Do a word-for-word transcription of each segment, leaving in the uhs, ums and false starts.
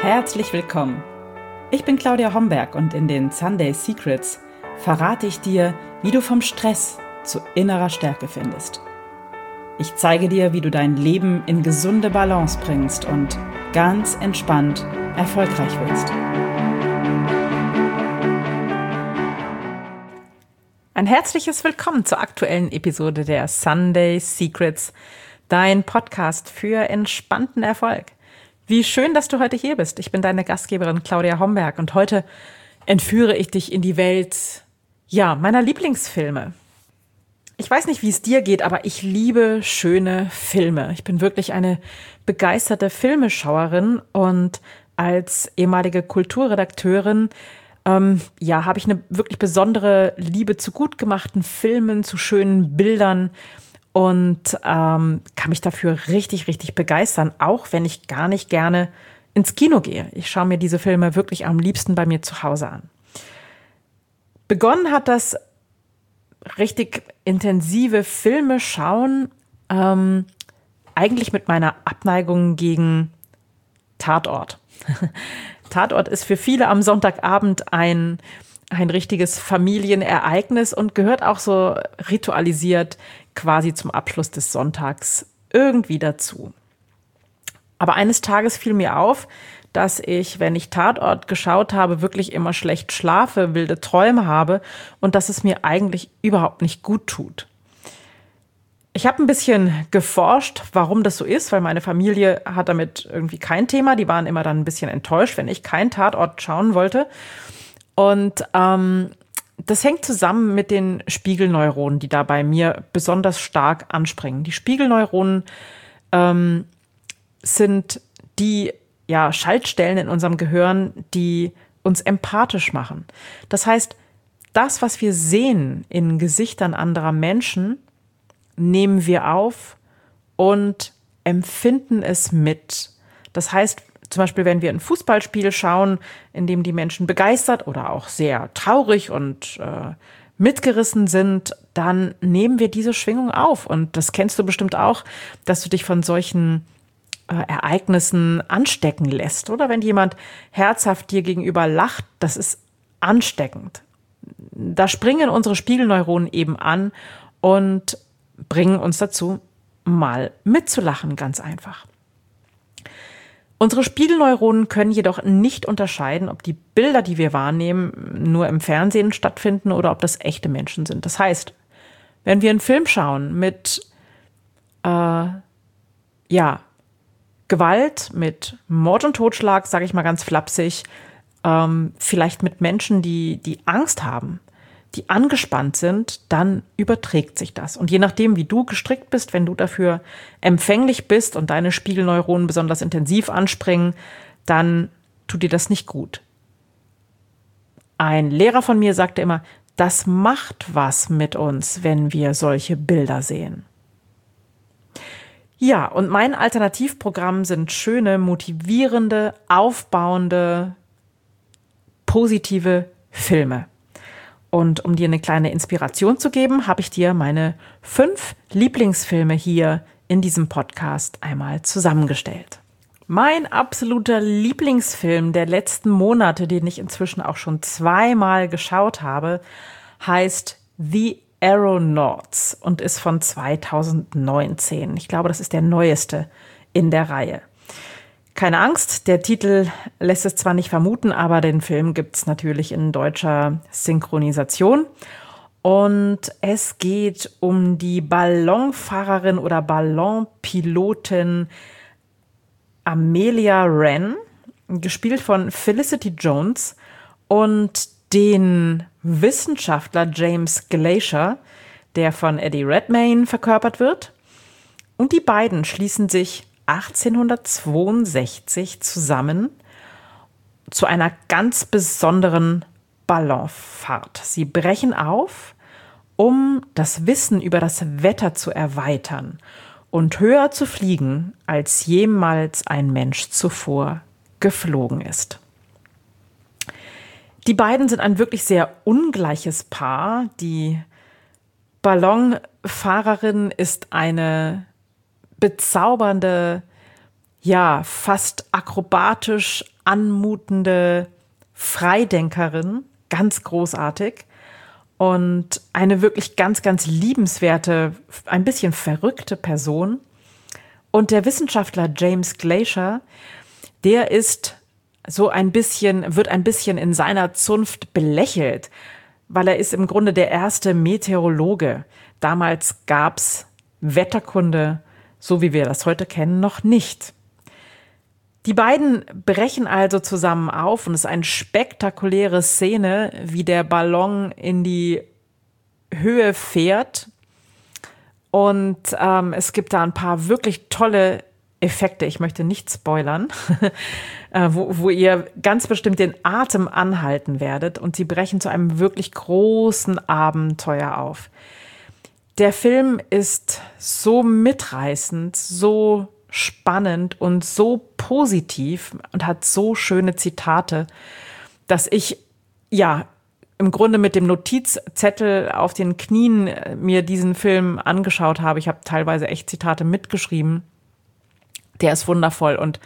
Herzlich willkommen. Ich bin Claudia Homberg und in den Sunday Secrets verrate ich dir, wie du vom Stress zu innerer Stärke findest. Ich zeige dir, wie du dein Leben in gesunde Balance bringst und ganz entspannt erfolgreich wirst. Ein herzliches Willkommen zur aktuellen Episode der Sunday Secrets, dein Podcast für entspannten Erfolg. Wie schön, dass du heute hier bist. Ich bin deine Gastgeberin Claudia Homberg und heute entführe ich dich in die Welt, ja, meiner Lieblingsfilme. Ich weiß nicht, wie es dir geht, aber ich liebe schöne Filme. Ich bin wirklich eine begeisterte Filmeschauerin und als ehemalige Kulturredakteurin ähm, ja, habe ich eine wirklich besondere Liebe zu gut gemachten Filmen, zu schönen Bildern und ähm, kann mich dafür richtig, richtig begeistern, auch wenn ich gar nicht gerne ins Kino gehe. Ich schaue mir diese Filme wirklich am liebsten bei mir zu Hause an. Begonnen hat das richtig intensive Filme schauen, ähm, eigentlich mit meiner Abneigung gegen Tatort. Tatort ist für viele am Sonntagabend ein, ein richtiges Familienereignis und gehört auch so ritualisiert quasi zum Abschluss des Sonntags irgendwie dazu. Aber eines Tages fiel mir auf, dass ich, wenn ich Tatort geschaut habe, wirklich immer schlecht schlafe, wilde Träume habe und dass es mir eigentlich überhaupt nicht gut tut. Ich habe ein bisschen geforscht, warum das so ist, weil meine Familie hat damit irgendwie kein Thema. Die waren immer dann ein bisschen enttäuscht, wenn ich keinen Tatort schauen wollte. Und ähm, das hängt zusammen mit den Spiegelneuronen, die da bei mir besonders stark anspringen. Die Spiegelneuronen ähm, sind die ja, Schaltstellen in unserem Gehirn, die uns empathisch machen. Das heißt, das, was wir sehen in Gesichtern anderer Menschen, nehmen wir auf und empfinden es mit. Das heißt, zum Beispiel, wenn wir ein Fußballspiel schauen, in dem die Menschen begeistert oder auch sehr traurig und äh, mitgerissen sind, dann nehmen wir diese Schwingung auf. Und das kennst du bestimmt auch, dass du dich von solchen äh, Ereignissen anstecken lässt. Oder wenn jemand herzhaft dir gegenüber lacht, das ist ansteckend. Da springen unsere Spiegelneuronen eben an und bringen uns dazu, mal mitzulachen, ganz einfach. Unsere Spiegelneuronen können jedoch nicht unterscheiden, ob die Bilder, die wir wahrnehmen, nur im Fernsehen stattfinden oder ob das echte Menschen sind. Das heißt, wenn wir einen Film schauen mit äh, ja, Gewalt, mit Mord und Totschlag, sage ich mal ganz flapsig, ähm, vielleicht mit Menschen, die, die Angst haben, die angespannt sind, dann überträgt sich das. Und je nachdem, wie du gestrickt bist, wenn du dafür empfänglich bist und deine Spiegelneuronen besonders intensiv anspringen, dann tut dir das nicht gut. Ein Lehrer von mir sagte immer, das macht was mit uns, wenn wir solche Bilder sehen. Ja, und mein Alternativprogramm sind schöne, motivierende, aufbauende, positive Filme. Und um dir eine kleine Inspiration zu geben, habe ich dir meine fünf Lieblingsfilme hier in diesem Podcast einmal zusammengestellt. Mein absoluter Lieblingsfilm der letzten Monate, den ich inzwischen auch schon zweimal geschaut habe, heißt The Aeronauts und ist von zweitausendneunzehn. Ich glaube, das ist der neueste in der Reihe. Keine Angst, der Titel lässt es zwar nicht vermuten, aber den Film gibt es natürlich in deutscher Synchronisation. Und es geht um die Ballonfahrerin oder Ballonpilotin Amelia Wren, gespielt von Felicity Jones, und den Wissenschaftler James Glaisher, der von Eddie Redmayne verkörpert wird. Und die beiden schließen sich achtzehnhundertzweiundsechzig zusammen zu einer ganz besonderen Ballonfahrt. Sie brechen auf, um das Wissen über das Wetter zu erweitern und höher zu fliegen, als jemals ein Mensch zuvor geflogen ist. Die beiden sind ein wirklich sehr ungleiches Paar. Die Ballonfahrerin ist eine bezaubernde, ja, fast akrobatisch anmutende Freidenkerin, ganz großartig. Und eine wirklich ganz, ganz liebenswerte, ein bisschen verrückte Person. Und der Wissenschaftler James Glazer, der ist so ein bisschen, wird ein bisschen in seiner Zunft belächelt, weil er ist im Grunde der erste Meteorologe. Damals gab's Wetterkunde, so wie wir das heute kennen, noch nicht. Die beiden brechen also zusammen auf und es ist eine spektakuläre Szene, wie der Ballon in die Höhe fährt. Und ähm, es gibt da ein paar wirklich tolle Effekte. Ich möchte nicht spoilern, äh, wo, wo ihr ganz bestimmt den Atem anhalten werdet. Und sie brechen zu einem wirklich großen Abenteuer auf. Der Film ist so mitreißend, so spannend und so positiv und hat so schöne Zitate, dass ich, ja, im Grunde mit dem Notizzettel auf den Knien mir diesen Film angeschaut habe. Ich habe teilweise echt Zitate mitgeschrieben. Der ist wundervoll und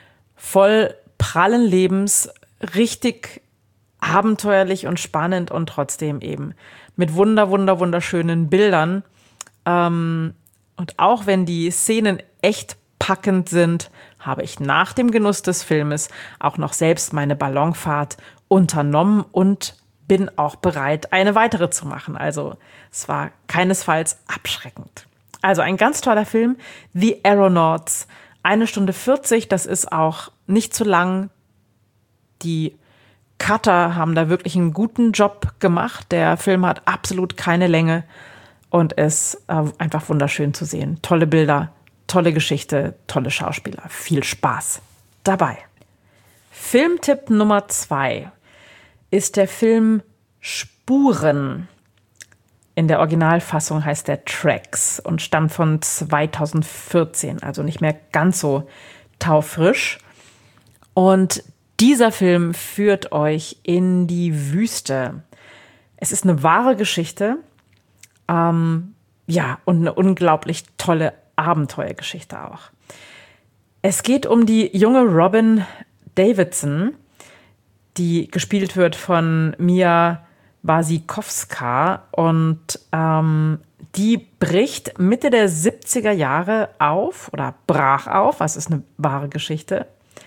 voll prallen Lebens, richtig abenteuerlich und spannend und trotzdem eben mit wunder, wunder, wunderschönen Bildern. Ähm, und auch wenn die Szenen echt packend sind, habe ich nach dem Genuss des Filmes auch noch selbst meine Ballonfahrt unternommen und bin auch bereit, eine weitere zu machen. Also es war keinesfalls abschreckend. Also ein ganz toller Film, The Aeronauts, eine Stunde vierzig, das ist auch nicht zu lang. Die Cutter haben da wirklich einen guten Job gemacht. Der Film hat absolut keine Länge und ist äh, einfach wunderschön zu sehen. Tolle Bilder, tolle Geschichte, tolle Schauspieler. Viel Spaß dabei. Filmtipp Nummer zwei ist der Film Spuren. In der Originalfassung heißt der Tracks und stammt von zweitausendvierzehn, also nicht mehr ganz so taufrisch. Und dieser Film führt euch in die Wüste. Es ist eine wahre Geschichte, ähm, ja, und eine unglaublich tolle Abenteuergeschichte auch. Es geht um die junge Robin Davidson, die gespielt wird von Mia Wasikowska, und ähm, die bricht Mitte der siebziger Jahre auf oder brach auf, was ist eine wahre Geschichte,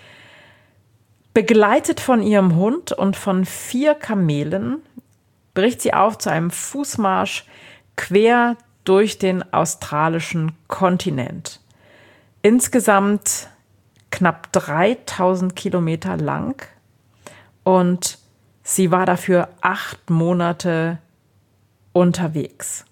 begleitet von ihrem Hund und von vier Kamelen, bricht sie auf zu einem Fußmarsch quer durch den australischen Kontinent. Insgesamt knapp dreitausend Kilometer lang, und sie war dafür acht Monate unterwegs.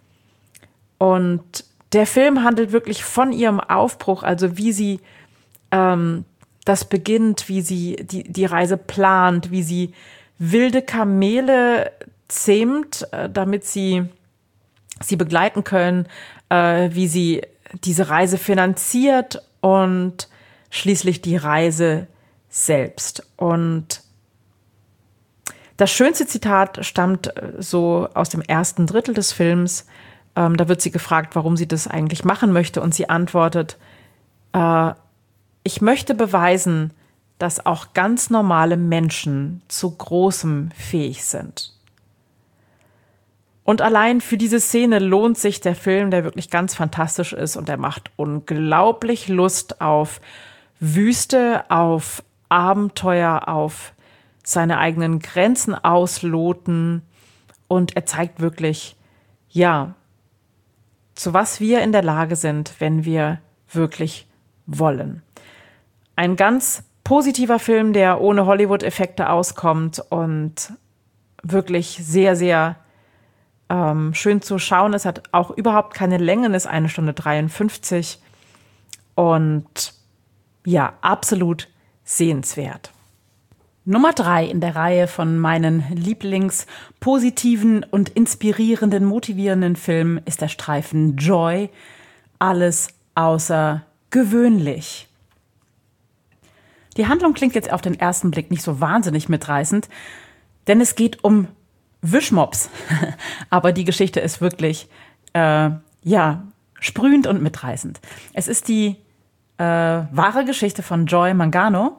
Und der Film handelt wirklich von ihrem Aufbruch, also wie sie ähm, das beginnt, wie sie die, die Reise plant, wie sie wilde Kamele zähmt, äh, damit sie sie begleiten können, äh, wie sie diese Reise finanziert und schließlich die Reise selbst. Und das schönste Zitat stammt so aus dem ersten Drittel des Films. Ähm, da wird sie gefragt, warum sie das eigentlich machen möchte. Und sie antwortet, äh, ich möchte beweisen, dass auch ganz normale Menschen zu Großem fähig sind. Und allein für diese Szene lohnt sich der Film, der wirklich ganz fantastisch ist. Und der macht unglaublich Lust auf Wüste, auf Abenteuer, auf seine eigenen Grenzen ausloten, und er zeigt wirklich, ja, zu was wir in der Lage sind, wenn wir wirklich wollen. Ein ganz positiver Film, der ohne Hollywood-Effekte auskommt und wirklich sehr, sehr ähm, schön zu schauen ist. Hat auch überhaupt keine Längen, ist eine Stunde dreiundfünfzig und ja, absolut sehenswert. Nummer drei in der Reihe von meinen Lieblings-positiven und inspirierenden, motivierenden Filmen ist der Streifen Joy. Alles außer gewöhnlich. Die Handlung klingt jetzt auf den ersten Blick nicht so wahnsinnig mitreißend, denn es geht um Wischmops. Aber die Geschichte ist wirklich, äh, ja, sprühend und mitreißend. Es ist die äh, wahre Geschichte von Joy Mangano.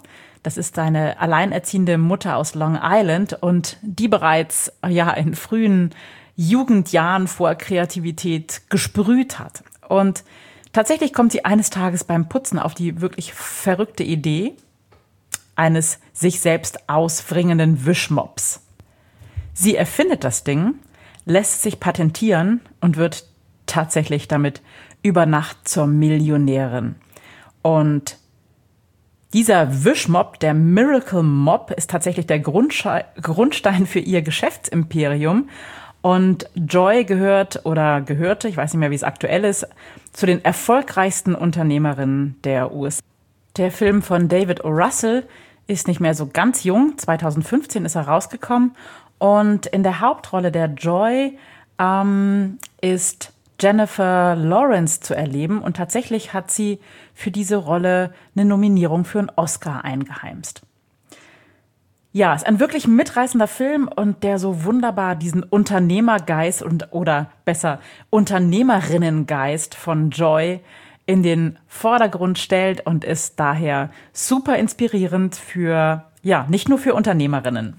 Das ist eine alleinerziehende Mutter aus Long Island und die bereits ja in frühen Jugendjahren vor Kreativität gesprüht hat. Und tatsächlich kommt sie eines Tages beim Putzen auf die wirklich verrückte Idee eines sich selbst auswringenden Wischmops. Sie erfindet das Ding, lässt sich patentieren und wird tatsächlich damit über Nacht zur Millionärin. Und dieser Wischmopp, der Miracle Mop, ist tatsächlich der Grundsche- Grundstein für ihr Geschäftsimperium. Und Joy gehört oder gehörte, ich weiß nicht mehr, wie es aktuell ist, zu den erfolgreichsten Unternehmerinnen der U S A. Der Film von David O. Russell ist nicht mehr so ganz jung. zweitausendfünfzehn ist er rausgekommen. Und in der Hauptrolle der Joy ähm, ist Jennifer Lawrence zu erleben. Und tatsächlich hat sie für diese Rolle eine Nominierung für einen Oscar eingeheimst. Ja, ist ein wirklich mitreißender Film und der so wunderbar diesen Unternehmergeist und oder besser Unternehmerinnengeist von Joy in den Vordergrund stellt und ist daher super inspirierend für, ja, nicht nur für Unternehmerinnen.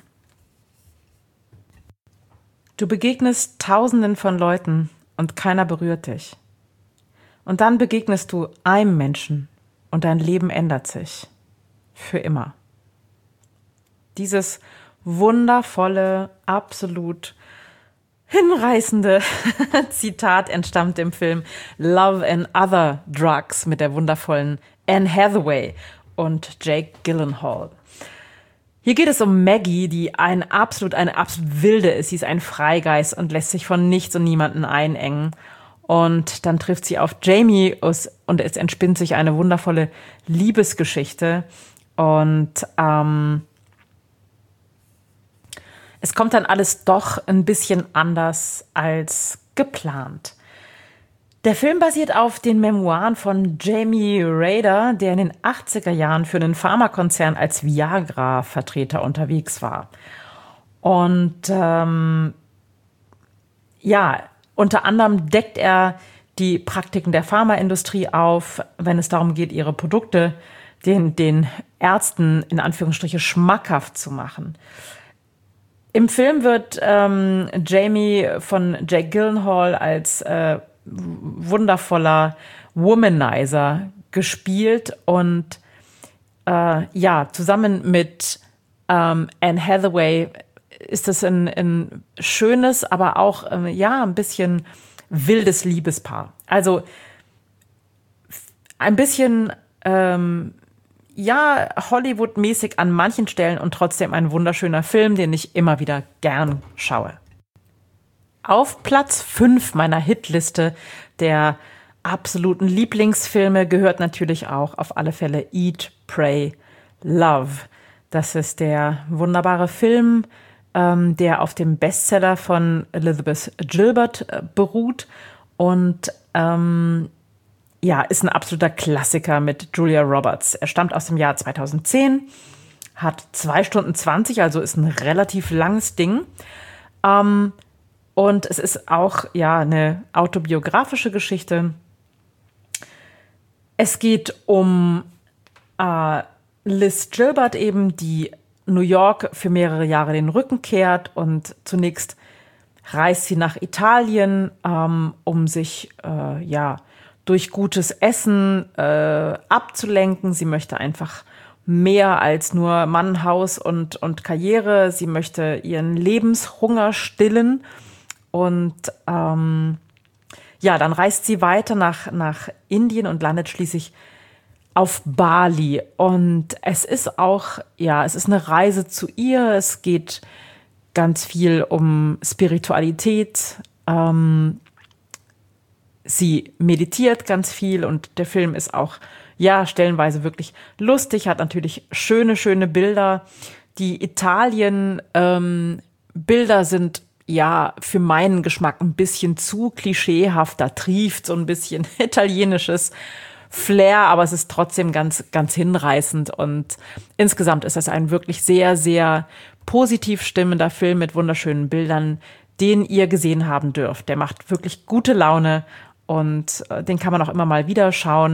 Du begegnest Tausenden von Leuten und keiner berührt dich. Und dann begegnest du einem Menschen und dein Leben ändert sich. Für immer. Dieses wundervolle, absolut hinreißende Zitat entstammt dem Film Love and Other Drugs mit der wundervollen Anne Hathaway und Jake Gyllenhaal. Hier geht es um Maggie, die ein absolut, eine absolut wilde ist. Sie ist ein Freigeist und lässt sich von nichts und niemanden einengen. Und dann trifft sie auf Jamie und es entspinnt sich eine wundervolle Liebesgeschichte. Und ähm, es kommt dann alles doch ein bisschen anders als geplant. Der Film basiert auf den Memoiren von Jamie Rader, der in den achtziger Jahren für einen Pharmakonzern als Viagra-Vertreter unterwegs war. Und ähm, ja, unter anderem deckt er die Praktiken der Pharmaindustrie auf, wenn es darum geht, ihre Produkte den, den Ärzten in Anführungsstriche schmackhaft zu machen. Im Film wird ähm, Jamie von Jake Gyllenhaal als äh, wundervoller Womanizer gespielt und äh, ja, zusammen mit ähm, Anne Hathaway ist es ein, ein schönes, aber auch äh, ja, ein bisschen wildes Liebespaar. Also ein bisschen ähm, ja, Hollywood-mäßig an manchen Stellen und trotzdem ein wunderschöner Film, den ich immer wieder gern schaue. Auf Platz fünf meiner Hitliste der absoluten Lieblingsfilme gehört natürlich auch auf alle Fälle Eat, Pray, Love. Das ist der wunderbare Film, ähm, der auf dem Bestseller von Elizabeth Gilbert äh, beruht und ähm, ja, ist ein absoluter Klassiker mit Julia Roberts. Er stammt aus dem Jahr zweitausendzehn, hat zwei Stunden zwanzig, also ist ein relativ langes Ding. Ähm, Und es ist auch ja eine autobiografische Geschichte. Es geht um äh, Liz Gilbert eben, die New York für mehrere Jahre den Rücken kehrt und zunächst reist sie nach Italien, ähm, um sich äh, ja durch gutes Essen äh, abzulenken. Sie möchte einfach mehr als nur Mann, Haus und, und Karriere. Sie möchte ihren Lebenshunger stillen. Und ähm, ja, dann reist sie weiter nach, nach Indien und landet schließlich auf Bali. Und es ist auch, ja, es ist eine Reise zu ihr. Es geht ganz viel um Spiritualität. Ähm, sie meditiert ganz viel und der Film ist auch, ja, stellenweise wirklich lustig, hat natürlich schöne, schöne Bilder. Die Italien-Bilder ähm, sind ja, für meinen Geschmack ein bisschen zu klischeehaft, da trieft so ein bisschen italienisches Flair, aber es ist trotzdem ganz, ganz hinreißend und insgesamt ist das ein wirklich sehr, sehr positiv stimmender Film mit wunderschönen Bildern, den ihr gesehen haben dürft. Der macht wirklich gute Laune und den kann man auch immer mal wieder schauen.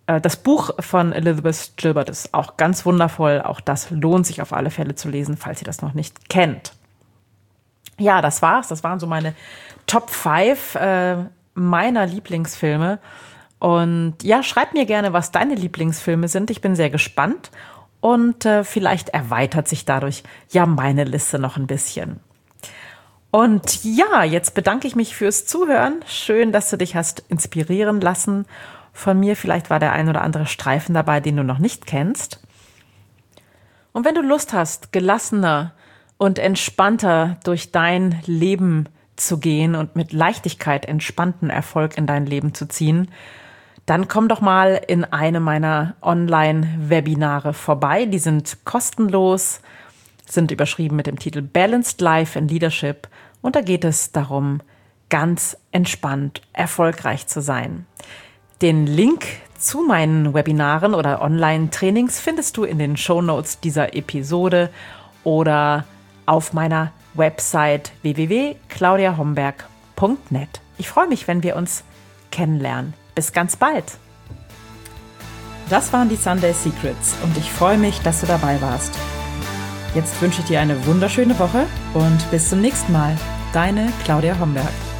äh, das Buch von Elizabeth Gilbert ist auch ganz wundervoll. Auch das lohnt sich auf alle Fälle zu lesen, falls ihr das noch nicht kennt. Ja, das war's. Das waren so meine Top fünf äh, meiner Lieblingsfilme. Und ja, schreib mir gerne, was deine Lieblingsfilme sind. Ich bin sehr gespannt. Und äh, vielleicht erweitert sich dadurch ja meine Liste noch ein bisschen. Und ja, jetzt bedanke ich mich fürs Zuhören. Schön, dass du dich hast inspirieren lassen von mir. Vielleicht war der ein oder andere Streifen dabei, den du noch nicht kennst. Und wenn du Lust hast, gelassener und entspannter durch dein Leben zu gehen und mit Leichtigkeit entspannten Erfolg in dein Leben zu ziehen, dann komm doch mal in eine meiner Online-Webinare vorbei. Die sind kostenlos, sind überschrieben mit dem Titel Balanced Life in Leadership. Und da geht es darum, ganz entspannt erfolgreich zu sein. Den Link zu meinen Webinaren oder Online-Trainings findest du in den Shownotes dieser Episode oder auf meiner Website w w w punkt claudia homberg punkt net. Ich freue mich, wenn wir uns kennenlernen. Bis ganz bald. Das waren die Sunday Secrets und ich freue mich, dass du dabei warst. Jetzt wünsche ich dir eine wunderschöne Woche und bis zum nächsten Mal. Deine Claudia Homberg.